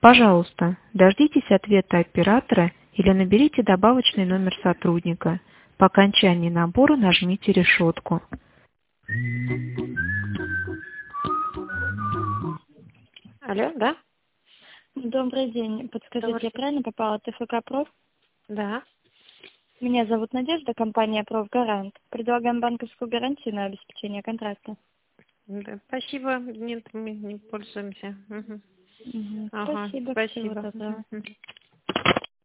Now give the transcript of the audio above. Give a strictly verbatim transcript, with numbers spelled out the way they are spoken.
Пожалуйста, дождитесь ответа оператора или наберите добавочный номер сотрудника. По окончании набора нажмите решетку. Алло, да? Добрый день. Подскажите, Добрый. я правильно попала в ТФК Проф? Да. Меня зовут Надежда, компания Профгарант. Предлагаем банковскую гарантию на обеспечение контракта. Да. Спасибо. Нет, мы не пользуемся. Угу. Мгм. Ага, Спасибо, всего спасибо. доброго. Мгм.